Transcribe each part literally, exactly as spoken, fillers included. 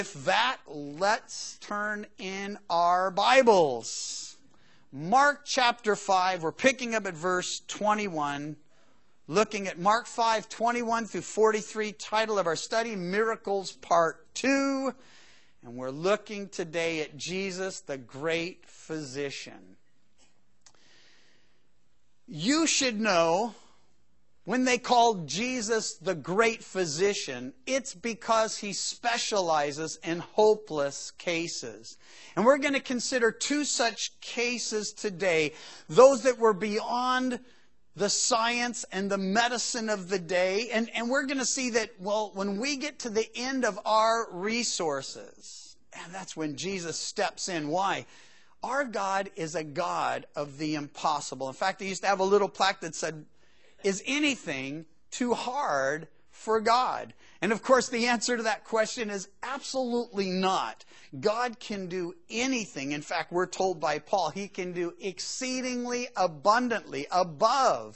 With that, let's turn in our Bibles. Mark chapter five, we're picking up at verse twenty-one, looking at Mark five, twenty-one through forty-three, title of our study, Miracles Part two. And we're looking today at Jesus, the great physician. You should know, when they called Jesus the great physician, it's because he specializes in hopeless cases. And we're going to consider two such cases today, those that were beyond the science and the medicine of the day. And, and we're going to see that, well, when we get to the end of our resources, and that's when Jesus steps in. Why? Our God is a God of the impossible. In fact, I used to have a little plaque that said, "Is anything too hard for God?" And of course, the answer to that question is absolutely not. God can do anything. In fact, we're told by Paul, he can do exceedingly abundantly above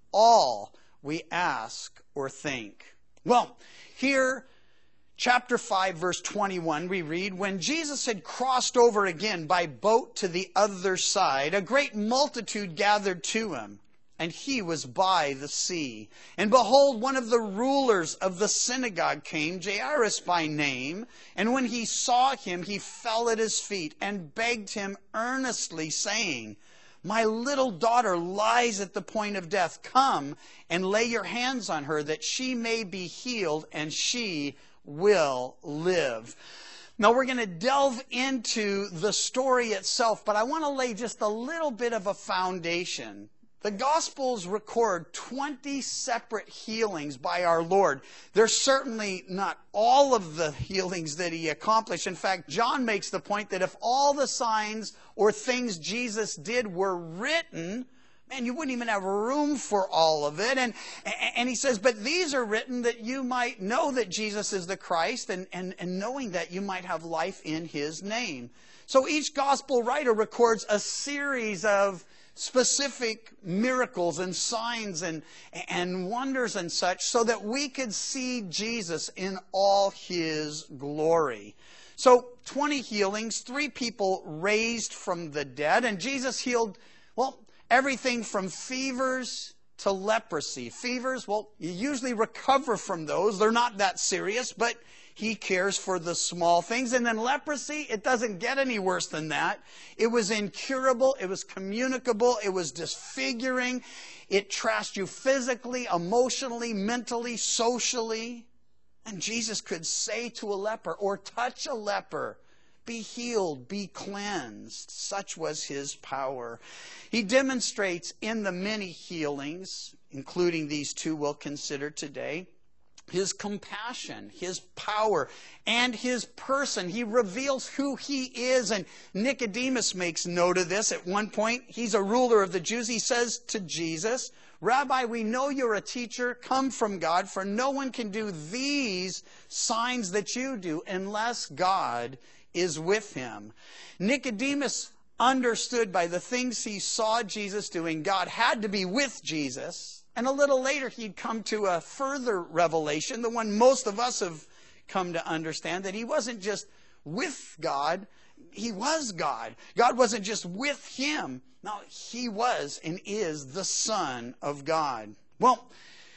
all we ask or think. Well, here, chapter five, verse twenty-one, we read, "When Jesus had crossed over again by boat to the other side, a great multitude gathered to him. And he was by the sea. And behold, one of the rulers of the synagogue came, Jairus by name. And when he saw him, he fell at his feet and begged him earnestly, saying, 'My little daughter lies at the point of death. Come and lay your hands on her, that she may be healed, and she will live.'" Now, we're going to delve into the story itself, but I want to lay just a little bit of a foundation. The Gospels record twenty separate healings by our Lord. They're certainly not all of the healings that he accomplished. In fact, John makes the point that if all the signs or things Jesus did were written, man, you wouldn't even have room for all of it. And, and he says, but these are written that you might know that Jesus is the Christ, and, and, and knowing that you might have life in his name. So each Gospel writer records a series of specific miracles and signs and, and wonders and such, so that we could see Jesus in all his glory. So twenty healings, three people raised from the dead, and Jesus healed, well, everything from fevers to leprosy. Fevers, well, you usually recover from those. They're not that serious, but he cares for the small things. And then leprosy, it doesn't get any worse than that. It was incurable. It was communicable. It was disfiguring. It trashed you physically, emotionally, mentally, socially. And Jesus could say to a leper or touch a leper, "Be healed, be cleansed." Such was his power. He demonstrates in the many healings, including these two we'll consider today, his compassion, his power, and his person. He reveals who he is. And Nicodemus makes note of this at one point. He's a ruler of the Jews. He says to Jesus, "Rabbi, we know you're a teacher come from God, for no one can do these signs that you do unless God is with him." Nicodemus understood by the things he saw Jesus doing, God had to be with Jesus. And a little later, he'd come to a further revelation, the one most of us have come to understand, that he wasn't just with God, he was God. God wasn't just with him. No, he was and is the Son of God. Well,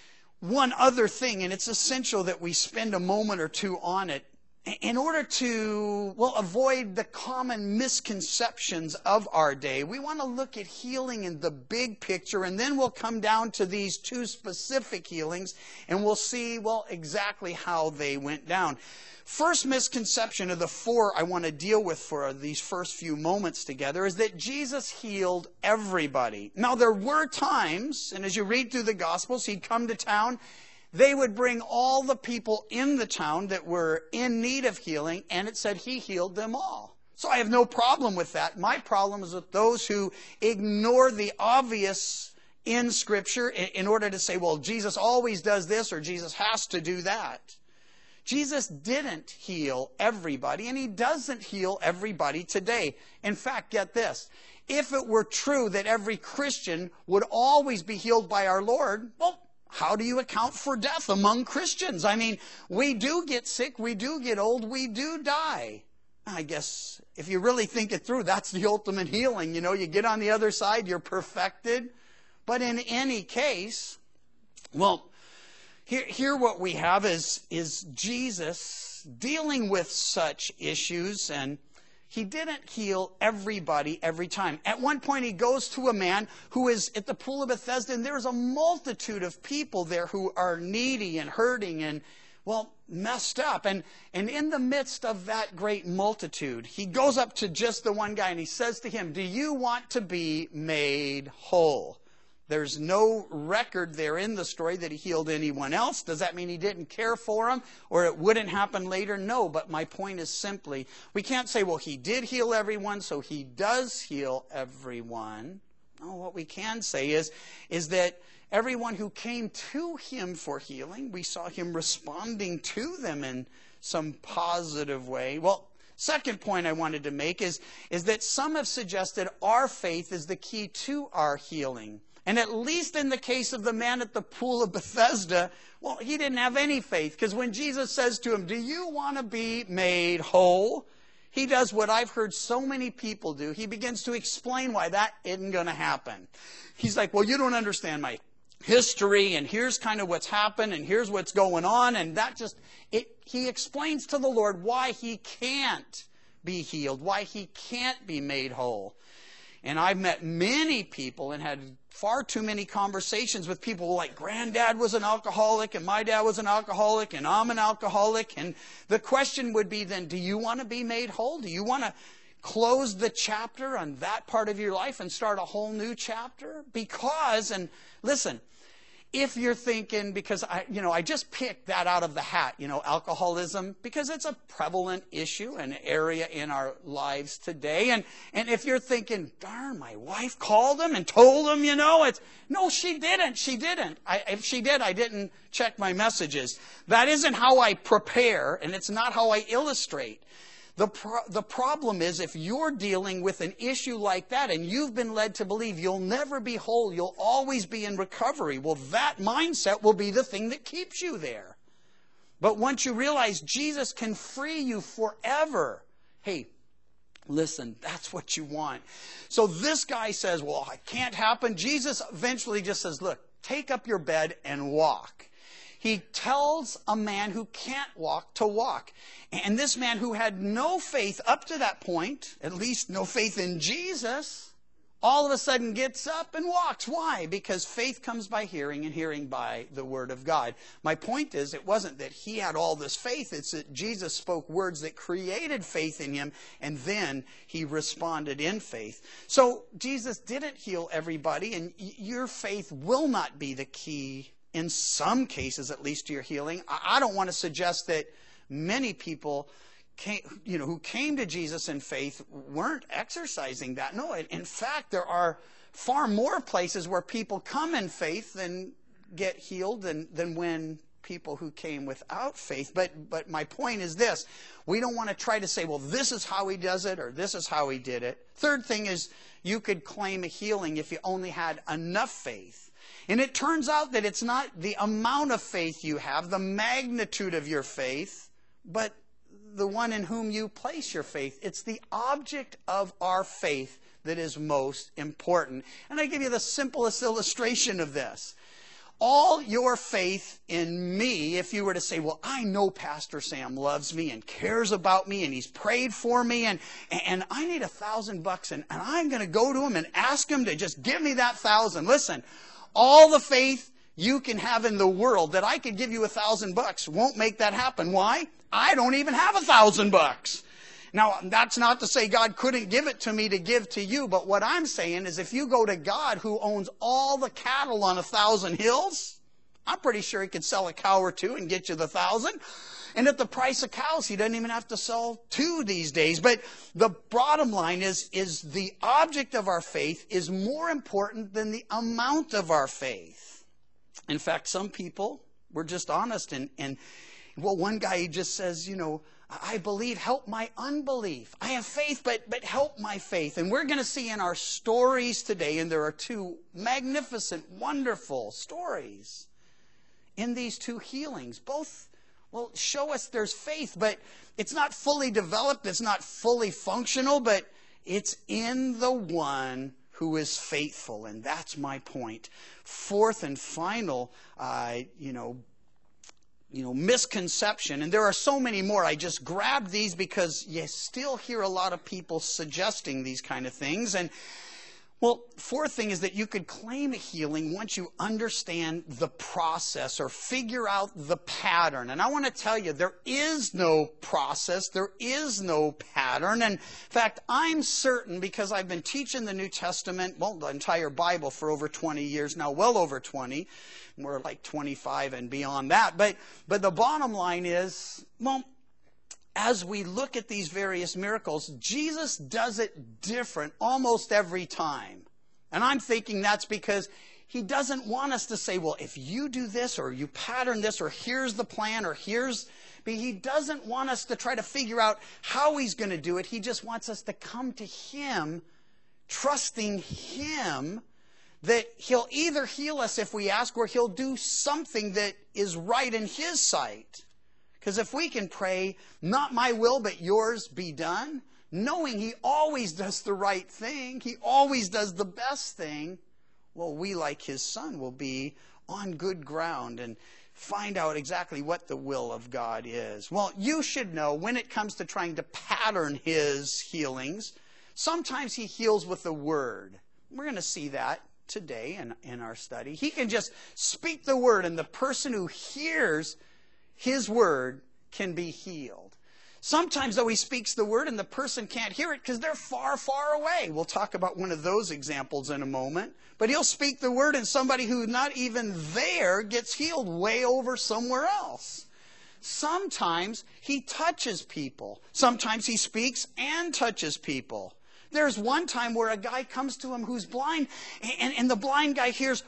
one other thing, and it's essential that we spend a moment or two on it, in order to, well, avoid the common misconceptions of our day. We want to look at healing in the big picture, and then we'll come down to these two specific healings, and we'll see, well, exactly how they went down. First misconception of the four I want to deal with for these first few moments together is that Jesus healed everybody. Now, there were times, and as you read through the Gospels, he'd come to town. They would bring all the people in the town that were in need of healing, and it said he healed them all. So I have no problem with that. My problem is with those who ignore the obvious in Scripture in order to say, well, Jesus always does this or Jesus has to do that. Jesus didn't heal everybody, and he doesn't heal everybody today. In fact, get this. If it were true that every Christian would always be healed by our Lord, well, how do you account for death among Christians? I mean, we do get sick, we do get old, we do die. I guess if you really think it through, that's the ultimate healing. You know, you get on the other side, you're perfected. But in any case, well, here, here what we have is, is Jesus dealing with such issues, and he didn't heal everybody every time. At one point, he goes to a man who is at the pool of Bethesda, and there's a multitude of people there who are needy and hurting and, well, messed up. And, and in the midst of that great multitude, he goes up to just the one guy, and he says to him, "Do you want to be made whole?" There's no record there in the story that he healed anyone else. Does that mean he didn't care for them or it wouldn't happen later? No, but my point is simply, we can't say, well, he did heal everyone, so he does heal everyone. No, what we can say is, is that everyone who came to him for healing, we saw him responding to them in some positive way. Well, second point I wanted to make is, is that some have suggested our faith is the key to our healing. And at least in the case of the man at the pool of Bethesda, well, he didn't have any faith. Because when Jesus says to him, "Do you want to be made whole?" he does what I've heard so many people do. He begins to explain why that isn't going to happen. He's like, "Well, you don't understand my history, and here's kind of what's happened, and here's what's going on." And that just, it, he explains to the Lord why he can't be healed, why he can't be made whole. And I've met many people and had far too many conversations with people like, "Granddad was an alcoholic, and my dad was an alcoholic, and I'm an alcoholic." And the question would be then, do you want to be made whole? Do you want to close the chapter on that part of your life and start a whole new chapter? Because, and listen, if you're thinking, because I, you know, I just picked that out of the hat, you know, alcoholism, because it's a prevalent issue, an area in our lives today. And, and if you're thinking, darn, my wife called him and told him, you know, it's, no, she didn't. She didn't. I, if she did, I didn't check my messages. That isn't how I prepare, and it's not how I illustrate. The, pro- the problem is, if you're dealing with an issue like that and you've been led to believe you'll never be whole, you'll always be in recovery, well, that mindset will be the thing that keeps you there. But once you realize Jesus can free you forever, hey, listen, that's what you want. So this guy says, well, it can't happen. Jesus eventually just says, look, take up your bed and walk. He tells a man who can't walk to walk. And this man who had no faith up to that point, at least no faith in Jesus, all of a sudden gets up and walks. Why? Because faith comes by hearing, and hearing by the Word of God. My point is, it wasn't that he had all this faith. It's that Jesus spoke words that created faith in him, and then he responded in faith. So Jesus didn't heal everybody, and your faith will not be the key, in some cases at least, to your healing. I don't want to suggest that many people came, you know, who came to Jesus in faith weren't exercising that. No, in fact, there are far more places where people come in faith and get healed than, than when people who came without faith. But, but my point is this. We don't want to try to say, well, this is how he does it, or this is how he did it. Third thing is, you could claim a healing if you only had enough faith. And it turns out that it's not the amount of faith you have, the magnitude of your faith, but the one in whom you place your faith. It's the object of our faith that is most important. And I give you the simplest illustration of this. All your faith in me, if you were to say, well, I know Pastor Sam loves me and cares about me and he's prayed for me, and, and I need a thousand bucks and, and I'm going to go to him and ask him to just give me that thousand. Listen, all the faith you can have in the world that I could give you a thousand bucks won't make that happen. Why? I don't even have a thousand bucks. Now, that's not to say God couldn't give it to me to give to you, but what I'm saying is if you go to God who owns all the cattle on a thousand hills, I'm pretty sure he could sell a cow or two and get you the thousand. And at the price of cows, he doesn't even have to sell two these days. But the bottom line is, is the object of our faith is more important than the amount of our faith. In fact, some people were just honest. And, and well, one guy, he just says, you know, I believe, help my unbelief. I have faith, but, but help my faith. And we're going to see in our stories today, and there are two magnificent, wonderful stories, in these two healings. Both, well, show us there's faith, but it's not fully developed. It's not fully functional, but it's in the one who is faithful. And that's my point. Fourth and final, uh, you know, you know, misconception. And there are so many more. I just grabbed these because you still hear a lot of people suggesting these kind of things. And well, fourth thing is that you could claim a healing once you understand the process or figure out the pattern. And I want to tell you, there is no process. There is no pattern. And in fact, I'm certain, because I've been teaching the New Testament, well, the entire Bible for over twenty years now, well over twenty. We're like twenty-five and beyond that. But, but the bottom line is, well, as we look at these various miracles, Jesus does it different almost every time. And I'm thinking that's because he doesn't want us to say, well, if you do this or you pattern this or here's the plan or here's... But he doesn't want us to try to figure out how he's going to do it. He just wants us to come to him, trusting him, that he'll either heal us if we ask or he'll do something that is right in his sight. Because if we can pray, not my will, but yours be done, knowing he always does the right thing, he always does the best thing, well, we, like his son, will be on good ground and find out exactly what the will of God is. Well, you should know when it comes to trying to pattern his healings, sometimes he heals with the word. We're going to see that today in, in our study. He can just speak the word, and the person who hears his word can be healed. Sometimes, though, he speaks the word and the person can't hear it because they're far, far away. We'll talk about one of those examples in a moment. But he'll speak the word and somebody who's not even there gets healed way over somewhere else. Sometimes he touches people. Sometimes he speaks and touches people. There's one time where a guy comes to him who's blind, and, and the blind guy hears,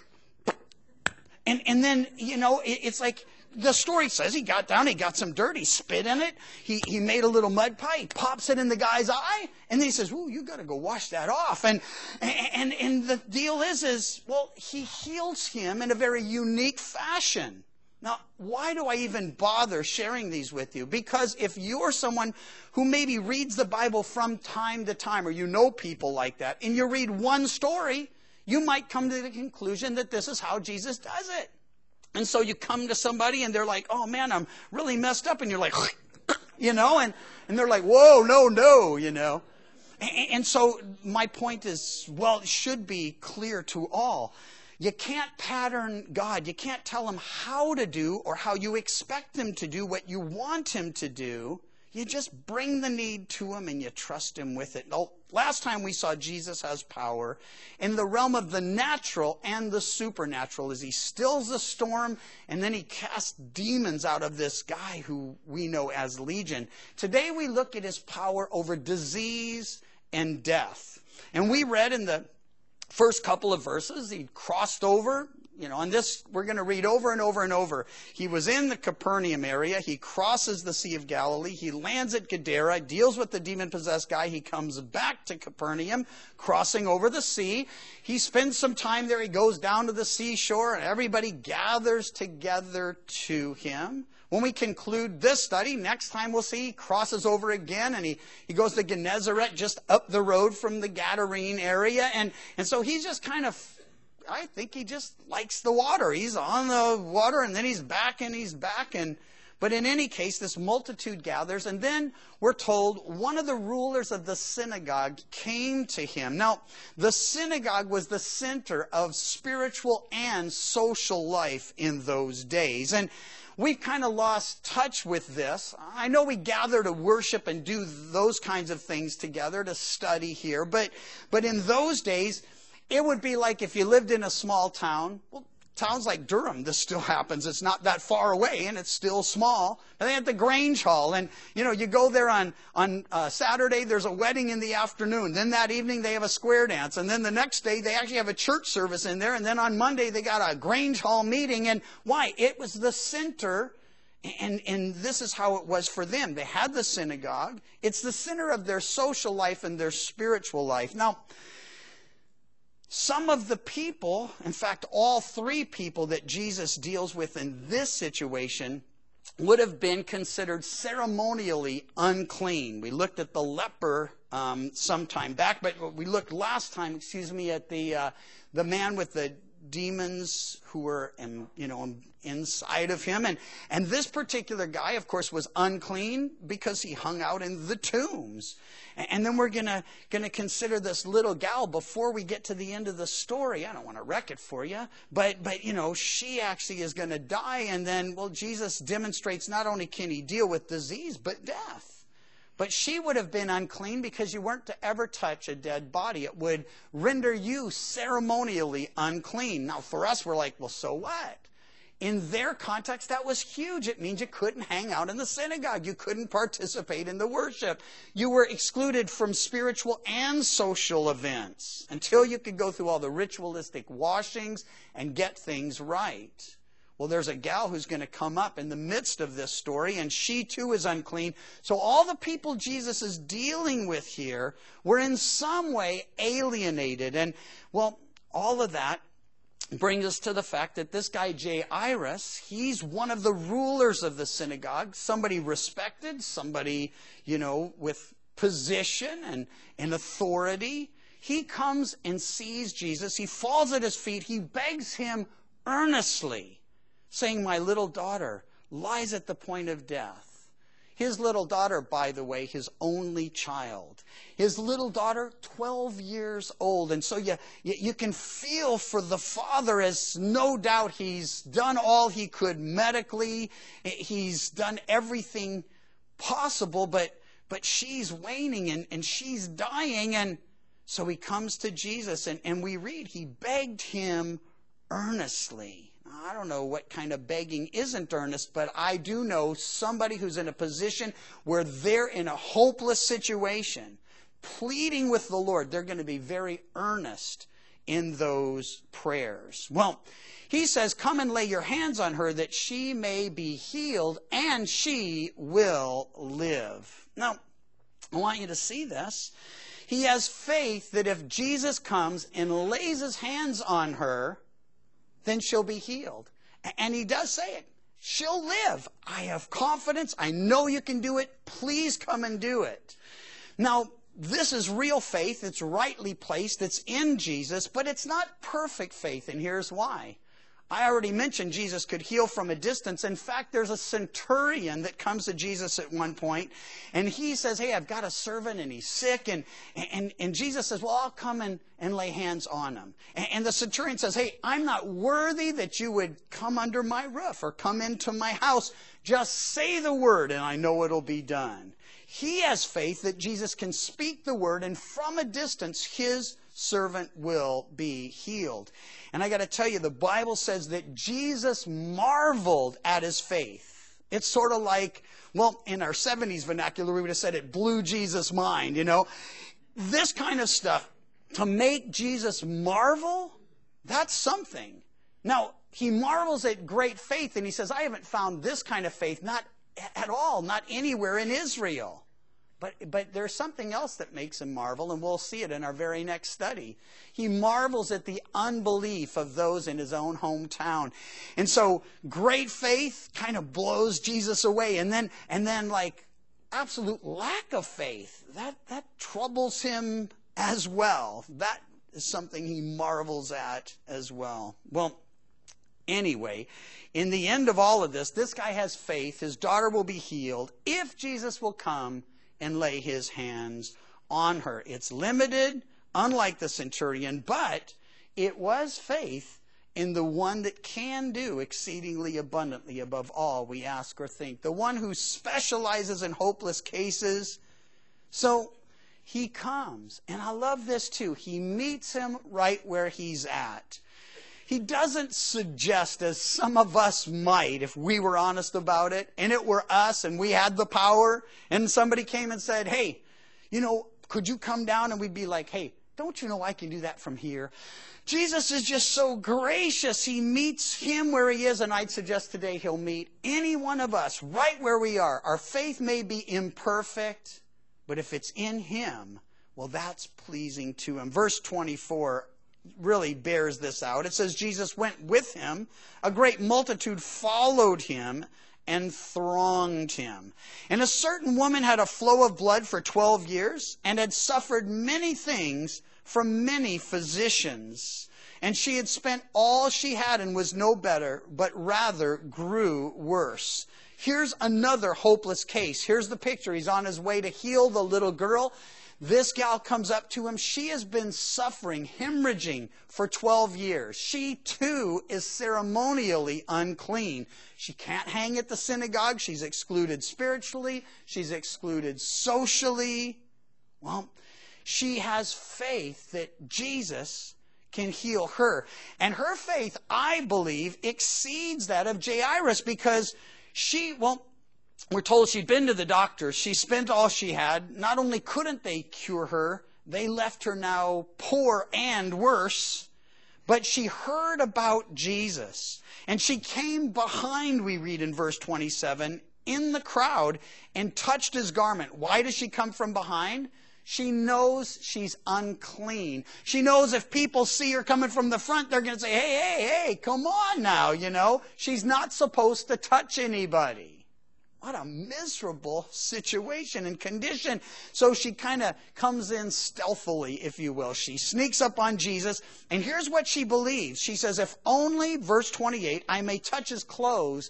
and, and then, you know, it, it's like, the story says he got down, he got some dirt, he spit in it, he, he made a little mud pie, he pops it in the guy's eye, and then he says, "Ooh, you got to go wash that off." And, and, and the deal is, is, well, he heals him in a very unique fashion. Now, why do I even bother sharing these with you? Because if you're someone who maybe reads the Bible from time to time, or you know people like that, and you read one story, you might come to the conclusion that this is how Jesus does it. And so you come to somebody and they're like, "Oh man, I'm really messed up." And you're like, you know, and, and they're like, "Whoa, no, no," you know. And, and so my point is, well, it should be clear to all. You can't pattern God. You can't tell him how to do or how you expect him to do what you want him to do. You just bring the need to him and you trust him with it. Now, last time we saw Jesus has power in the realm of the natural and the supernatural as he stills the storm and then he casts demons out of this guy who we know as Legion. Today we look at his power over disease and death. And we read in the first couple of verses, he crossed over. You know, and this we're going to read over and over and over. He was in the Capernaum area. He crosses the Sea of Galilee. He lands at Gadara, deals with the demon-possessed guy. He comes back to Capernaum, crossing over the sea. He spends some time there. He goes down to the seashore, and everybody gathers together to him. When we conclude this study, next time we'll see he crosses over again, and he, he goes to Gennesaret, just up the road from the Gadarene area. And, and so he's just kind of, I think he just likes the water. He's on the water, and then he's back, and he's back. And but in any case, this multitude gathers, and then we're told one of the rulers of the synagogue came to him. Now, the synagogue was the center of spiritual and social life in those days. And we've kind of lost touch with this. I know we gather to worship and do those kinds of things together to study here, but but in those days, it would be like if you lived in a small town. Well, towns like Durham, this still happens. It's not that far away, and it's still small. And they have the Grange Hall, and you know, you go there on on uh, Saturday. There's a wedding in the afternoon. Then that evening they have a square dance, and then the next day they actually have a church service in there. And then on Monday they got a Grange Hall meeting. And why? It was the center. And, and this is how it was for them. They had the synagogue. It's the center of their social life and their spiritual life. Now, some of the people, in fact, all three people that Jesus deals with in this situation, would have been considered ceremonially unclean. We looked at the leper um, some time back, but we looked last time, excuse me, at the uh, the man with the demons who were, in, you know, inside of him, and and this particular guy, of course, was unclean because he hung out in the tombs. And then we're gonna gonna consider this little gal before we get to the end of the story. I don't want to wreck it for you, but but you know, she actually is going to die, and then well, Jesus demonstrates not only can he deal with disease but death. But she would have been unclean because you weren't to ever touch a dead body. It would render you ceremonially unclean. Now, for us, we're like, well, so what? In their context, that was huge. It means you couldn't hang out in the synagogue. You couldn't participate in the worship. You were excluded from spiritual and social events until you could go through all the ritualistic washings and get things right. Well, there's a gal who's going to come up in the midst of this story, and she too is unclean. So all the people Jesus is dealing with here were in some way alienated. And, well, all of that brings us to the fact that this guy Jairus, he's one of the rulers of the synagogue, somebody respected, somebody, you know, with position and, and authority. He comes and sees Jesus. He falls at his feet. He begs him earnestly, saying, my little daughter lies at the point of death. His little daughter, by the way, his only child. His little daughter, twelve years old. And so you, you, you can feel for the father, as no doubt he's done all he could medically. He's done everything possible, but, but she's waning and, and she's dying. And so he comes to Jesus, and, and we read, he begged him earnestly. I don't know what kind of begging isn't earnest, but I do know somebody who's in a position where they're in a hopeless situation, pleading with the Lord. They're going to be very earnest in those prayers. Well, he says, come and lay your hands on her that she may be healed and she will live. Now, I want you to see this. He has faith that if Jesus comes and lays his hands on her, then she'll be healed. And he does say it. She'll live. I have confidence. I know you can do it. Please come and do it. Now, this is real faith. It's rightly placed. It's in Jesus, but it's not perfect faith, and here's why. I already mentioned Jesus could heal from a distance. In fact, there's a centurion that comes to Jesus at one point, and he says, hey, I've got a servant, and he's sick. And, and, and Jesus says, well, I'll come and, and lay hands on him. And, and the centurion says, hey, I'm not worthy that you would come under my roof or come into my house. Just say the word, and I know it'll be done. He has faith that Jesus can speak the word, and from a distance, his servant will be healed. And I got to tell you, the Bible says that Jesus marveled at his faith. It's sort of like, well, in our seventies vernacular, we would have said it blew Jesus' mind, you know. This kind of stuff, to make Jesus marvel, that's something. Now, he marvels at great faith, and he says, I haven't found this kind of faith, not at all, not anywhere in Israel. But, but there's something else that makes him marvel, and we'll see it in our very next study. He marvels at the unbelief of those in his own hometown. And so great faith kind of blows Jesus away. And then, and then like absolute lack of faith, that, that troubles him as well. That is something he marvels at as well. Well, anyway, in the end of all of this, this guy has faith. His daughter will be healed if Jesus will come and lay his hands on her. It's limited, unlike the centurion, but it was faith in the one that can do exceedingly abundantly above all we ask or think, the one who specializes in hopeless cases. So he comes, and I love this too. He meets him right where he's at. He doesn't suggest, as some of us might, if we were honest about it, and it were us, and we had the power, and somebody came and said, hey, you know, could you come down? And we'd be like, hey, don't you know I can do that from here? Jesus is just so gracious. He meets him where he is, and I'd suggest today he'll meet any one of us right where we are. Our faith may be imperfect, but if it's in him, well, that's pleasing to him. Verse twenty-four really bears this out. It says Jesus went with him. A great multitude followed him and thronged him. And a certain woman had a flow of blood for twelve years and had suffered many things from many physicians. And she had spent all she had and was no better, but rather grew worse. Here's another hopeless case. Here's the picture. He's on his way to heal the little girl. This gal comes up to him. She has been suffering, hemorrhaging for twelve years. She too is ceremonially unclean. She can't hang at the synagogue. She's excluded spiritually. She's excluded socially. Well, she has faith that Jesus can heal her. And her faith, I believe, exceeds that of Jairus, because she, well, we're told she'd been to the doctor. She spent all she had. Not only couldn't they cure her, they left her now poor and worse. But she heard about Jesus. And she came behind, we read in verse twenty-seven, in the crowd and touched his garment. Why does she come from behind? She knows she's unclean. She knows if people see her coming from the front, they're going to say, hey, hey, hey, come on now, you know. She's not supposed to touch anybody. What a miserable situation and condition. So she kind of comes in stealthily, if you will. She sneaks up on Jesus, and here's what she believes. She says, if only, verse twenty-eight, I may touch his clothes,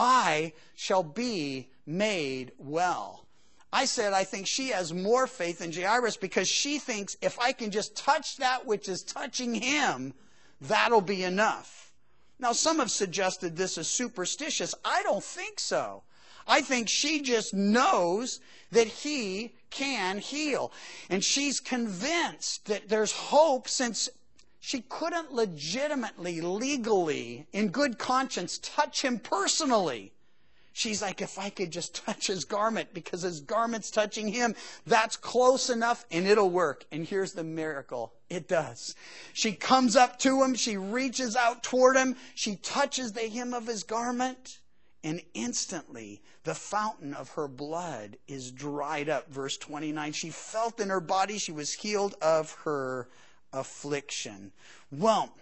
I shall be made well. I said I think she has more faith than Jairus, because she thinks if I can just touch that which is touching him, that'll be enough. Now, some have suggested this is superstitious. I don't think so. I think she just knows that he can heal. And she's convinced that there's hope, since she couldn't legitimately, legally, in good conscience, touch him personally. She's like, if I could just touch his garment, because his garment's touching him, that's close enough and it'll work. And here's the miracle. It does. She comes up to him. She reaches out toward him. She touches the hem of his garment. And instantly, the fountain of her blood is dried up. Verse twenty-nine, she felt in her body she was healed of her affliction. Well,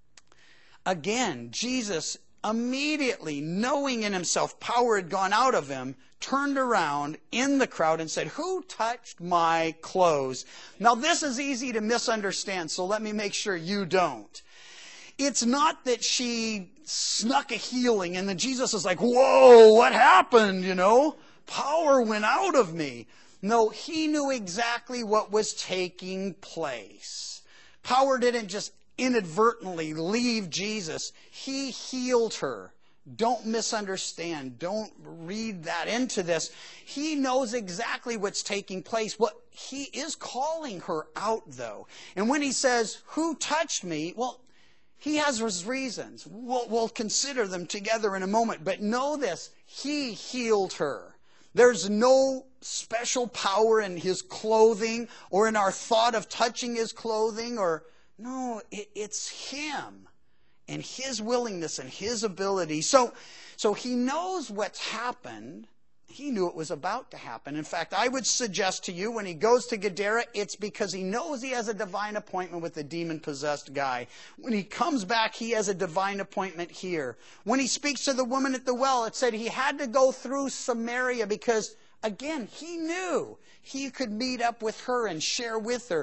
again, Jesus, immediately knowing in himself power had gone out of him, turned around in the crowd and said, who touched my clothes? Now, this is easy to misunderstand, so let me make sure you don't. It's not that she snuck a healing and then Jesus is like, whoa, what happened, you know? Power went out of me. No, he knew exactly what was taking place. Power didn't just inadvertently leave Jesus. He healed her. Don't misunderstand. Don't read that into this. He knows exactly what's taking place. What he is calling her out, though. And when he says, who touched me? Well, he has his reasons. We'll, we'll consider them together in a moment. But know this, he healed her. There's no special power in his clothing or in our thought of touching his clothing. Or no, it, it's him and his willingness and his ability. So, so he knows what's happened. He knew it was about to happen. In fact, I would suggest to you, when he goes to Gadara, it's because he knows he has a divine appointment with the demon-possessed guy. When he comes back, he has a divine appointment here. When he speaks to the woman at the well, it said he had to go through Samaria because, again, he knew he could meet up with her and share with her.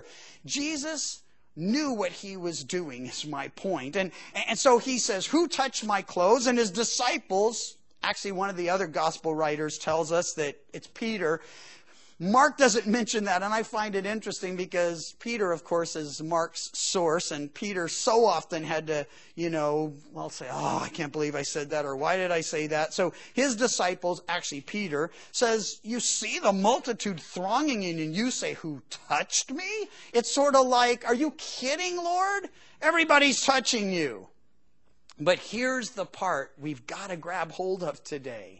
Jesus knew what he was doing, is my point. And, and so he says, who touched my clothes? And his disciples... Actually, one of the other gospel writers tells us that it's Peter. Mark doesn't mention that, and I find it interesting because Peter, of course, is Mark's source, and Peter so often had to, you know, well, say, oh, I can't believe I said that, or why did I say that? So his disciples, actually Peter, says, you see the multitude thronging in, and you say, who touched me? It's sort of like, are you kidding, Lord? Everybody's touching you. But here's the part we've got to grab hold of today.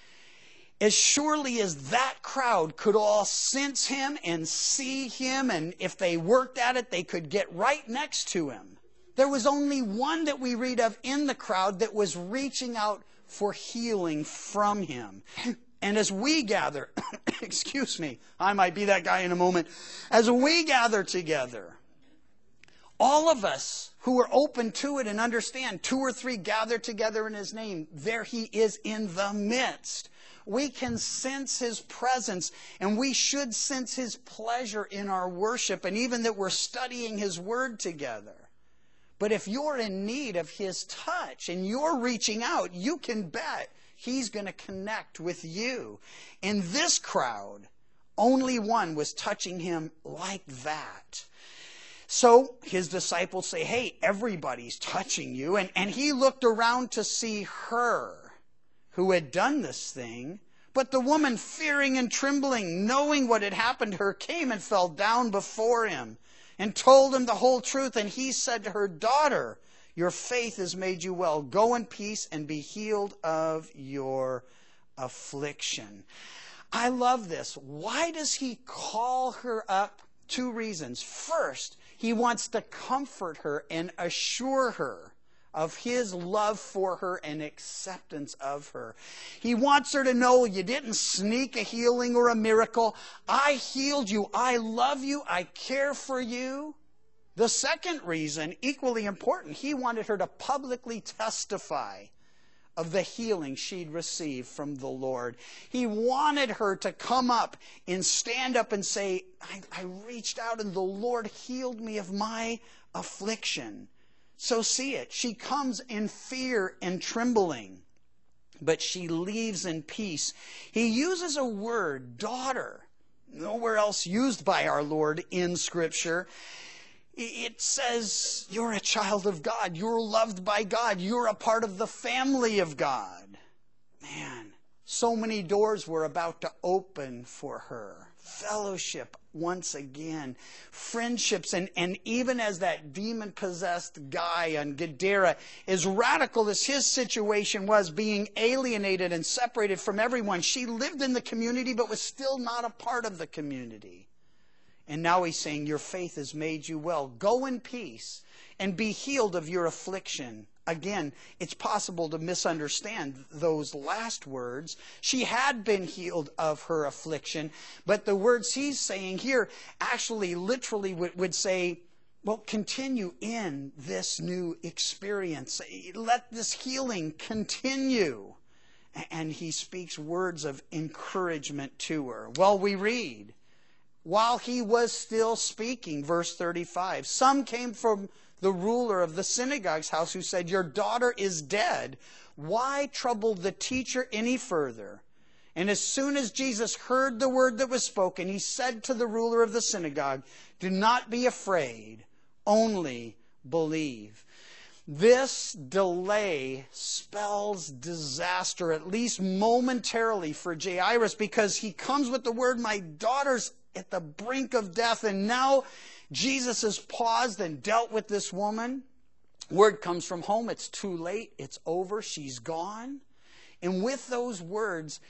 As surely as that crowd could all sense him and see him, and if they worked at it, they could get right next to him. There was only one that we read of in the crowd that was reaching out for healing from him. And as we gather, excuse me, I might be that guy in a moment. As we gather together, All of us who are open to it and understand two or three gather together in his name, there he is in the midst. We can sense his presence, and we should sense his pleasure in our worship, and even that we're studying his word together. But if you're in need of his touch and you're reaching out, you can bet he's going to connect with you. In this crowd, only one was touching him like that. So his disciples say, hey, everybody's touching you. And, and he looked around to see her who had done this thing. But the woman, fearing and trembling, knowing what had happened to her, came and fell down before him and told him the whole truth. And he said to her, daughter, your faith has made you well. Go in peace and be healed of your affliction. I love this. Why does he call her up? Two reasons. First, he wants to comfort her and assure her of his love for her and acceptance of her. He wants her to know you didn't sneak a healing or a miracle. I healed you. I love you. I care for you. The second reason, equally important, he wanted her to publicly testify of the healing she'd received from the Lord. He wanted her to come up and stand up and say, I, I reached out and the Lord healed me of my affliction. So see it. She comes in fear and trembling, but she leaves in peace. He uses a word, daughter, nowhere else used by our Lord in Scripture. It says you're a child of God. You're loved by God. You're a part of the family of God. Man, so many doors were about to open for her. Fellowship once again. Friendships. And, and even as that demon-possessed guy on Gadara, as radical as his situation was, being alienated and separated from everyone, she lived in the community but was still not a part of the community. And now he's saying, your faith has made you well. Go in peace and be healed of your affliction. Again, it's possible to misunderstand those last words. She had been healed of her affliction, but the words he's saying here actually literally would, would say, well, continue in this new experience. Let this healing continue. And he speaks words of encouragement to her. Well, we read, while he was still speaking, verse thirty-five, some came from the ruler of the synagogue's house who said, your daughter is dead. Why trouble the teacher any further? And as soon as Jesus heard the word that was spoken, he said to the ruler of the synagogue, do not be afraid, only believe. This delay spells disaster, at least momentarily, for Jairus, because he comes with the word, my daughter's at the brink of death, and now Jesus has paused and dealt with this woman. Word comes from home, it's too late, it's over, she's gone. And with those words,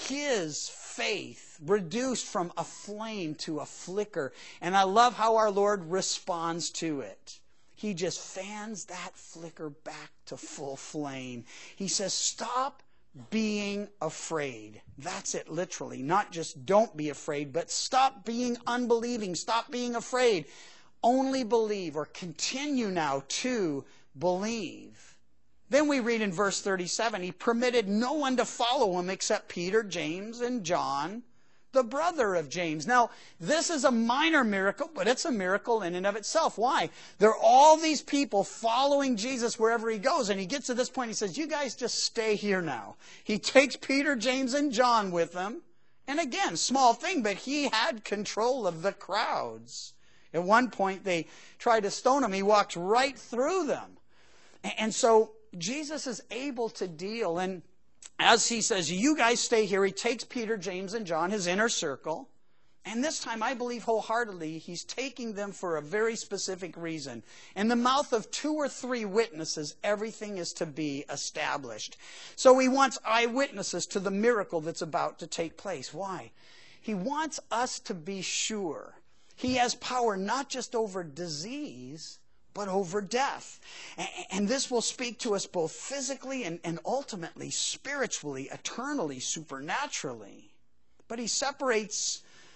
his faith reduced from a flame to a flicker. And I love how our Lord responds to it. He just fans that flicker back to full flame. He says, stop being afraid. That's it, literally. Not just don't be afraid, but stop being unbelieving. Stop being afraid. Only believe, or continue now to believe. Then we read in verse thirty-seven, he permitted no one to follow him except Peter, James, and John, the brother of James. Now, this is a minor miracle, but it's a miracle in and of itself. Why? There are all these people following Jesus wherever he goes, and he gets to this point, he says, you guys just stay here now. He takes Peter, James, and John with him. And again, small thing, but he had control of the crowds. At one point, they tried to stone him. He walked right through them. And so Jesus is able to deal. And as he says, you guys stay here, he takes Peter, James, and John, his inner circle. And this time, I believe wholeheartedly, he's taking them for a very specific reason. In the mouth of two or three witnesses, everything is to be established. So he wants eyewitnesses to the miracle that's about to take place. Why? He wants us to be sure he has power not just over disease, but over death. And this will speak to us both physically and, and ultimately spiritually, eternally, supernaturally. But he separates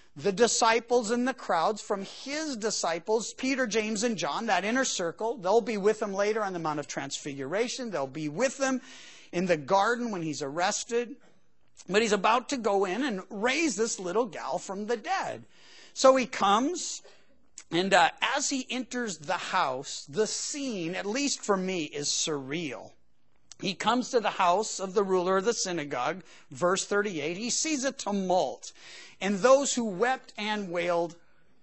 the disciples and the crowds from his disciples, Peter, James, and John, that inner circle. They'll be with him later on the Mount of Transfiguration. They'll be with him in the garden when he's arrested. But he's about to go in and raise this little gal from the dead. So he comes, and uh, as he enters the house, the scene, at least for me, is surreal. He comes to the house of the ruler of the synagogue, verse thirty-eight. He sees a tumult, and those who wept and wailed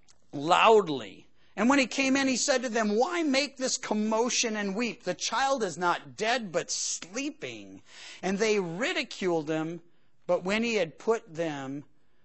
loudly. And when he came in, he said to them, "Why make this commotion and weep? The child is not dead, but sleeping." And they ridiculed him, but when he had put them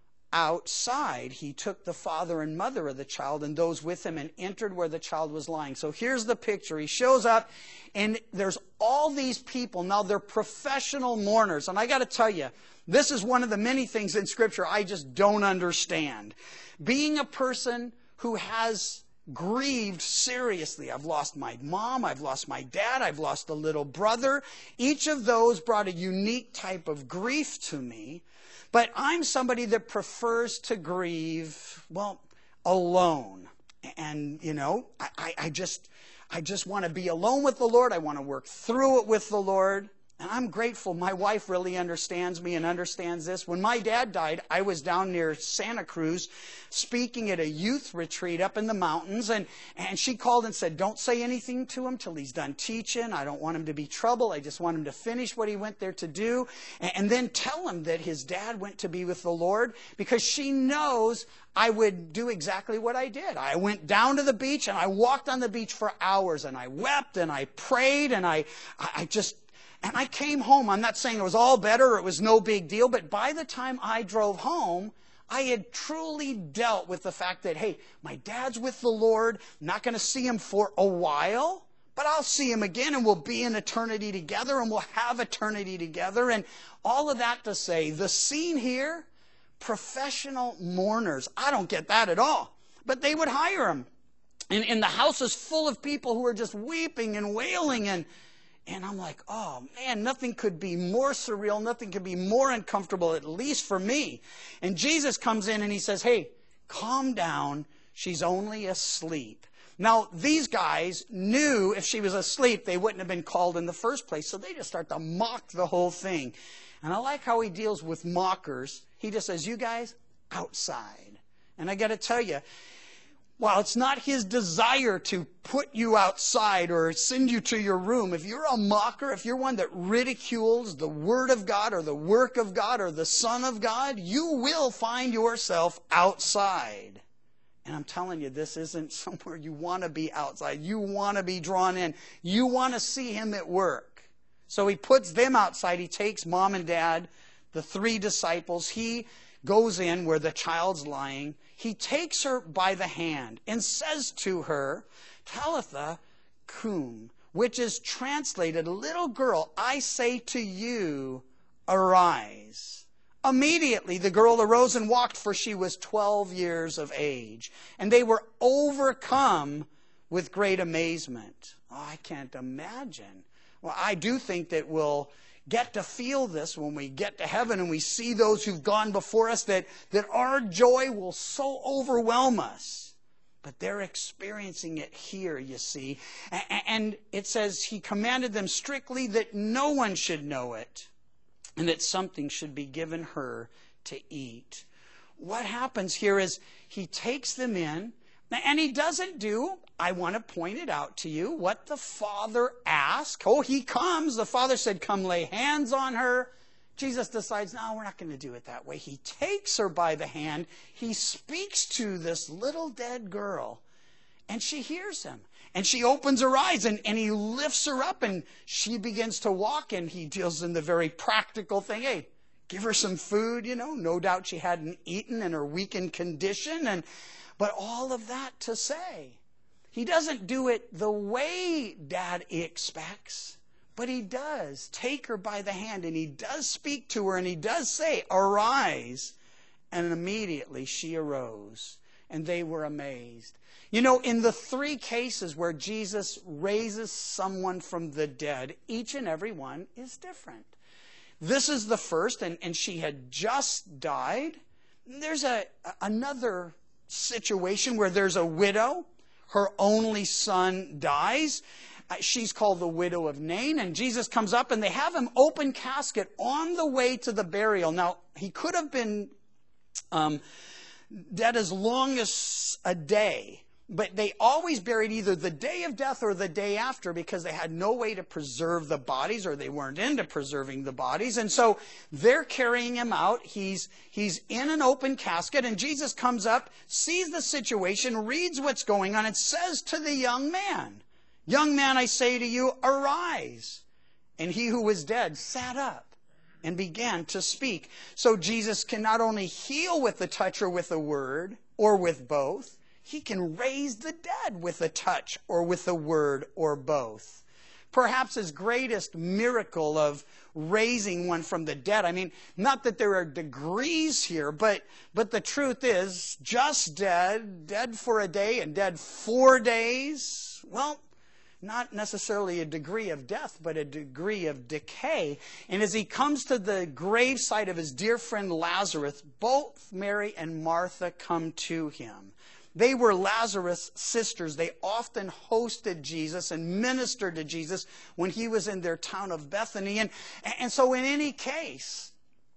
outside, he took the father and mother of the child and those with him and entered where the child was lying. So here's the picture. He shows up, and there's all these people. Now, they're professional mourners. And I got to tell you, this is one of the many things in Scripture I just don't understand. Being a person who has grieved seriously. I've lost my mom, I've lost my dad, I've lost a little brother. Each of those brought a unique type of grief to me. But I'm somebody that prefers to grieve, well, alone. And, you know, I, I, I just I just want to be alone with the Lord. I want to work through it with the Lord. And I'm grateful. My wife really understands me and understands this. When my dad died, I was down near Santa Cruz speaking at a youth retreat up in the mountains. And, and she called and said, "Don't say anything to him till he's done teaching. I don't want him to be trouble. I just want him to finish what he went there to do. And, and then tell him that his dad went to be with the Lord," because she knows I would do exactly what I did. I went down to the beach and I walked on the beach for hours and I wept and I prayed and I, I just... And I came home. I'm not saying it was all better or it was no big deal, but by the time I drove home, I had truly dealt with the fact that, hey, my dad's with the Lord, not going to see him for a while, but I'll see him again and we'll be in eternity together and we'll have eternity together. And all of that to say, the scene here, professional mourners. I don't get that at all, but they would hire them. And, and the house is full of people who are just weeping and wailing and And I'm like, oh, man, nothing could be more surreal. Nothing could be more uncomfortable, at least for me. And Jesus comes in and he says, "Hey, calm down. She's only asleep." Now, these guys knew if she was asleep, they wouldn't have been called in the first place. So they just start to mock the whole thing. And I like how he deals with mockers. He just says, "You guys, outside." And I got to tell you, while it's not his desire to put you outside or send you to your room, if you're a mocker, if you're one that ridicules the Word of God or the work of God or the Son of God, you will find yourself outside. And I'm telling you, this isn't somewhere you want to be outside. You want to be drawn in. You want to see him at work. So he puts them outside. He takes mom and dad, the three disciples. He goes in where the child's lying. He takes her by the hand and says to her, "Talitha cum," which is translated, "Little girl, I say to you, arise." Immediately the girl arose and walked, for she was twelve years of age. And they were overcome with great amazement. Oh, I can't imagine. Well, I do think that we'll get to feel this when we get to heaven and we see those who've gone before us, that, that our joy will so overwhelm us. But they're experiencing it here, you see. And it says he commanded them strictly that no one should know it and that something should be given her to eat. What happens here is he takes them in, and he doesn't do, I want to point it out to you, what the Father asked. Oh, he comes. The Father said, "Come lay hands on her." Jesus decides, no, we're not going to do it that way. He takes her by the hand. He speaks to this little dead girl, and she hears him. And she opens her eyes, and, and he lifts her up, and she begins to walk, and he deals in the very practical thing. Hey, give her some food, you know. No doubt she hadn't eaten in her weakened condition. And but all of that to say, he doesn't do it the way Dad expects, but he does take her by the hand, and he does speak to her, and he does say, "Arise." And immediately she arose, and they were amazed. You know, in the three cases where Jesus raises someone from the dead, each and every one is different. This is the first, and, and she had just died. There's a another situation where there's a widow. Her only son dies. Uh, she's called the widow of Nain. And Jesus comes up and they have him open casket on the way to the burial. Now, he could have been um, dead as long as a day. But they always buried either the day of death or the day after because they had no way to preserve the bodies, or they weren't into preserving the bodies. And so they're carrying him out. He's, he's in an open casket, and Jesus comes up, sees the situation, reads what's going on, and says to the young man, "Young man, I say to you, arise." And he who was dead sat up and began to speak. So Jesus can not only heal with the touch or with a word, or with both, he can raise the dead with a touch or with a word or both. Perhaps his greatest miracle of raising one from the dead. I mean, not that there are degrees here, but, but the truth is, just dead, dead for a day and dead four days, well, not necessarily a degree of death, but a degree of decay. And as he comes to the gravesite of his dear friend Lazarus, both Mary and Martha come to him. They were Lazarus' sisters. They often hosted Jesus and ministered to Jesus when he was in their town of Bethany. And, and so in any case,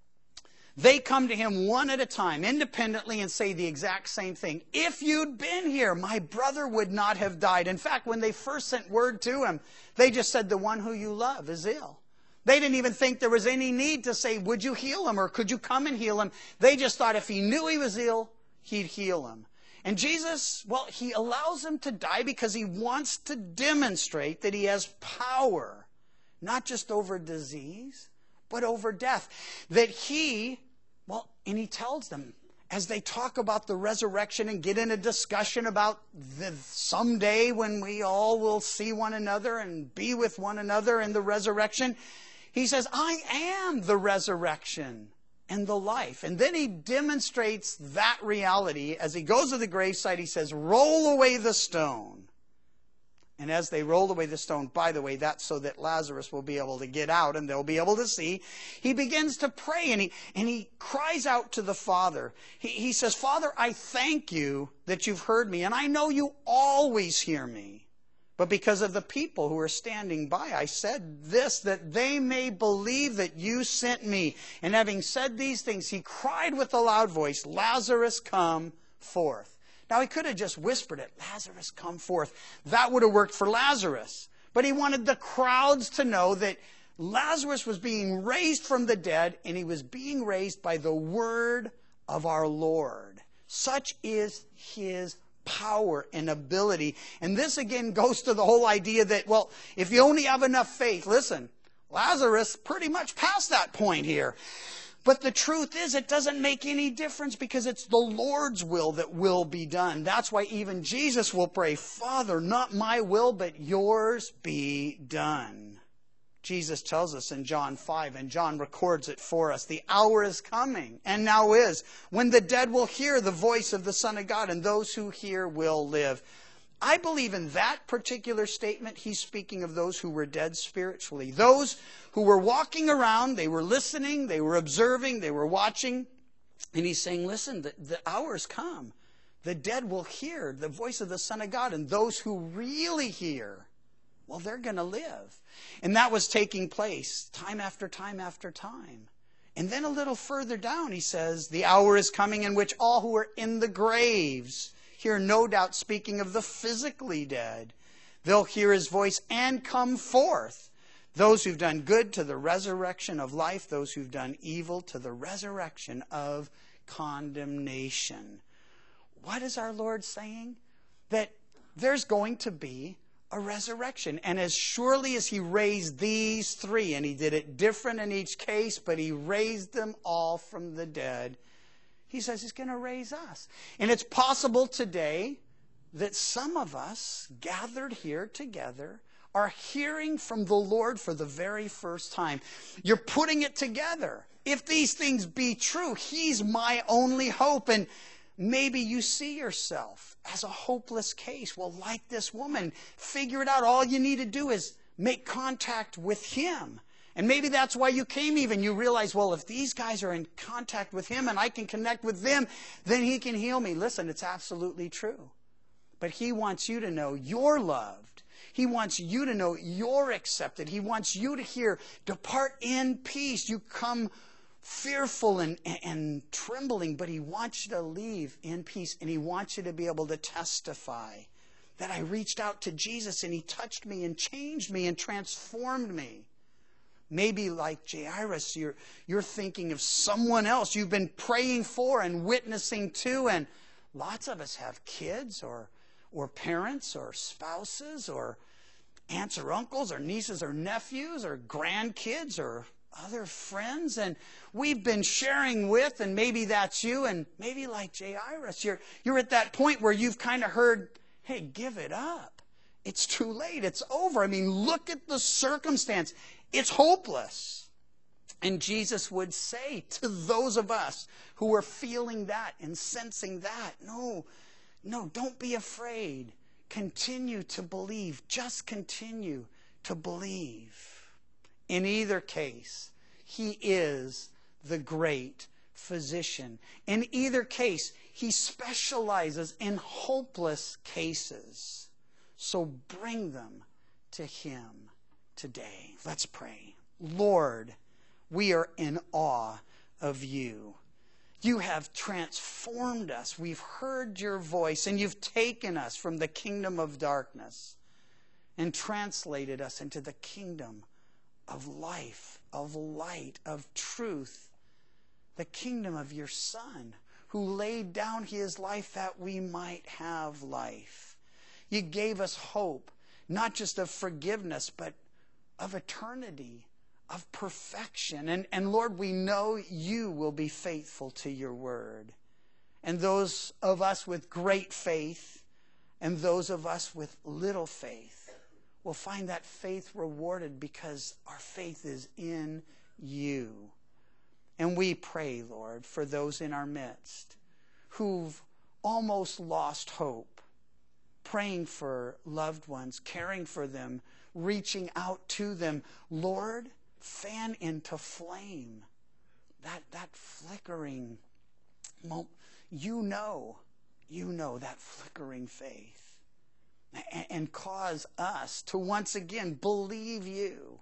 they come to him one at a time, independently, and say the exact same thing. "If you'd been here, my brother would not have died." In fact, when they first sent word to him, they just said, "The one who you love is ill." They didn't even think there was any need to say, "Would you heal him?" or "Could you come and heal him?" They just thought if he knew he was ill, he'd heal him. And Jesus, well, he allows him to die because he wants to demonstrate that he has power, not just over disease, but over death. That he, well, and he tells them, as they talk about the resurrection and get in a discussion about the someday when we all will see one another and be with one another in the resurrection, he says, "I am the resurrection and the life." And then he demonstrates that reality. As he goes to the gravesite, he says, "Roll away the stone." And as they roll away the stone, by the way, that's so that Lazarus will be able to get out and they'll be able to see. He begins to pray and he, and he cries out to the Father. He, he says, "Father, I thank you that you've heard me, and I know you always hear me. But because of the people who are standing by, I said this, that they may believe that you sent me." And having said these things, he cried with a loud voice, "Lazarus, come forth." Now, he could have just whispered it, "Lazarus, come forth." That would have worked for Lazarus. But he wanted the crowds to know that Lazarus was being raised from the dead, and he was being raised by the word of our Lord. Such is his power and ability. And this again goes to the whole idea that, well, if you only have enough faith, listen, Lazarus pretty much passed that point here. But the truth is, it doesn't make any difference because it's the Lord's will that will be done. That's why even Jesus will pray, "Father, not my will, but yours be done." Jesus tells us in John five, and John records it for us, "The hour is coming, and now is, when the dead will hear the voice of the Son of God, and those who hear will live." I believe in that particular statement, he's speaking of those who were dead spiritually. Those who were walking around, they were listening, they were observing, they were watching. And he's saying, listen, the, the hour's come. The dead will hear the voice of the Son of God, and those who really hear, well, they're going to live. And that was taking place time after time after time. And then a little further down, he says, "The hour is coming in which all who are in the graves," here no doubt speaking of the physically dead, "they'll hear his voice and come forth. Those who've done good to the resurrection of life, those who've done evil to the resurrection of condemnation." What is our Lord saying? That there's going to be a resurrection. And as surely as he raised these three, and he did it different in each case, but he raised them all from the dead, he says he's going to raise us. And it's possible today that some of us gathered here together are hearing from the Lord for the very first time. You're putting it together. If these things be true, he's my only hope. And maybe you see yourself as a hopeless case. Well, like this woman, figure it out. All you need to do is make contact with him And maybe that's why you came even. You realize, well, if these guys are in contact with him and I can connect with them, then he can heal me. Listen, it's absolutely true. But he wants you to know you're loved. He wants you to know you're accepted. He wants you to hear, depart in peace. You come fearful and, and trembling, but he wants you to leave in peace. And he wants you to be able to testify that I reached out to Jesus and he touched me and changed me and transformed me. Maybe like Jairus, you're, you're thinking of someone else you've been praying for and witnessing to. And lots of us have kids or or parents or spouses or aunts or uncles or nieces or nephews or grandkids or other friends. And we've been sharing with, and maybe that's you, and maybe like Jairus, you're, you're at that point where you've kind of heard, hey, give it up. It's too late. It's over. I mean, look at the circumstance. It's hopeless. And Jesus would say to those of us who are feeling that and sensing that, no, No, don't be afraid. Continue to believe. Just continue to believe. In either case, he is the great physician. In either case, he specializes in hopeless cases. So bring them to him today. Let's pray. Lord, we are in awe of you. You have transformed us. We've heard your voice, and you've taken us from the kingdom of darkness and translated us into the kingdom of life, of light, of truth, the kingdom of your Son, who laid down his life that we might have life. You gave us hope, not just of forgiveness, but of eternity, of perfection. And, and Lord, we know you will be faithful to your word. And those of us with great faith and those of us with little faith will find that faith rewarded because our faith is in you. And we pray, Lord, for those in our midst who've almost lost hope, praying for loved ones, caring for them, reaching out to them. Lord, fan into flame that, that flickering moment. You know, you know that flickering faith. And, and cause us to once again believe you,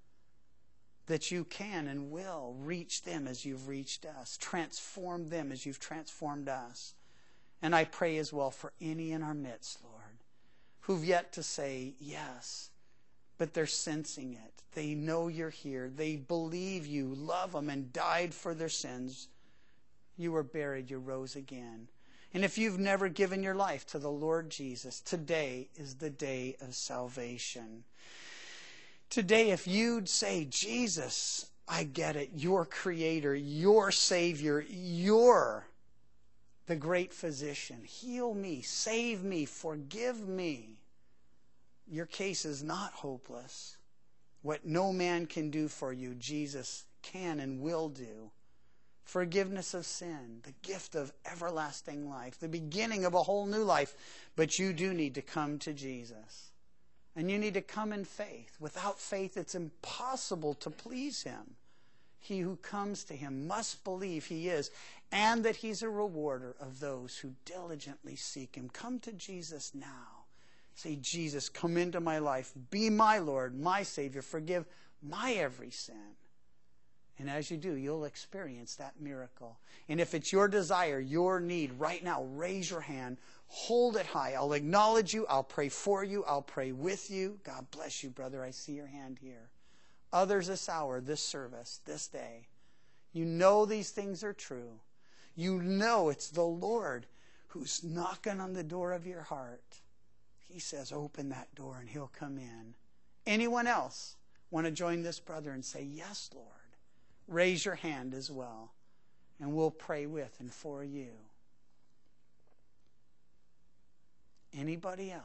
that you can and will reach them as you've reached us. Transform them as you've transformed us. And I pray as well for any in our midst, Lord, who've yet to say yes, but they're sensing it. They know you're here. They believe you, love them, and died for their sins. You were buried, you rose again. And if you've never given your life to the Lord Jesus, today is the day of salvation. Today, if you'd say, Jesus, I get it. You're Creator, you're Savior, you're the great physician. Heal me, save me, forgive me. Your case is not hopeless. What no man can do for you, Jesus can and will do. Forgiveness of sin, the gift of everlasting life, the beginning of a whole new life. But you do need to come to Jesus. And you need to come in faith. Without faith, it's impossible to please him. He who comes to him must believe he is, and that he's a rewarder of those who diligently seek him. Come to Jesus now. Say, Jesus, come into my life. Be my Lord, my Savior. Forgive my every sin. And as you do, you'll experience that miracle. And if it's your desire, your need right now, raise your hand. Hold it high. I'll acknowledge you. I'll pray for you. I'll pray with you. God bless you, brother. I see your hand here. Others this hour, this service, this day. You know these things are true. You know it's the Lord who's knocking on the door of your heart. He says, open that door and he'll come in. Anyone else want to join this brother and say, yes, Lord? Raise your hand as well, and we'll pray with and for you. Anybody else?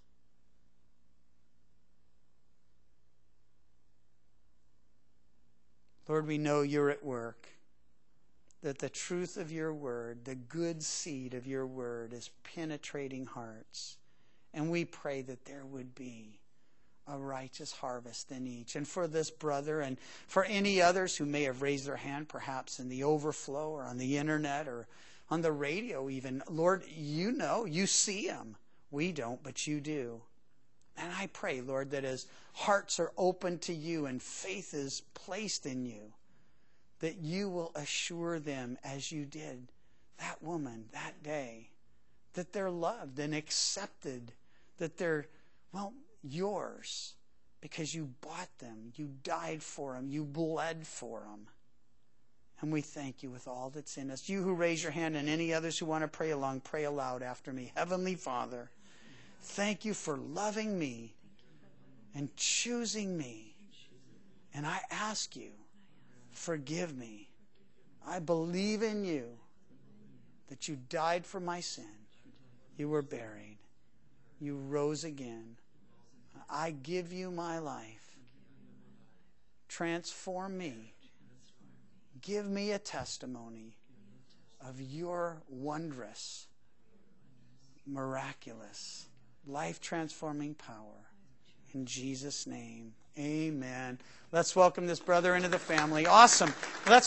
Lord, we know you're at work, that the truth of your word, the good seed of your word is penetrating hearts. And we pray that there would be a righteous harvest in each. And for this brother and for any others who may have raised their hand, perhaps in the overflow or on the internet or on the radio even, Lord, you know, you see them. We don't, but you do. And I pray, Lord, that as hearts are open to you and faith is placed in you, that you will assure them as you did that woman that day, that they're loved and accepted, that they're, well, yours because you bought them, you died for them, you bled for them. And we thank you with all that's in us. You who raise your hand and any others who want to pray along, pray aloud after me. Heavenly Father, thank you for loving me and choosing me. And I ask you, forgive me. I believe in you, that you died for my sin. You were buried. You rose again. I give you my life. Transform me. Give me a testimony of your wondrous, miraculous, life-transforming power. In Jesus' name, amen. Let's welcome this brother into the family. Awesome. Let's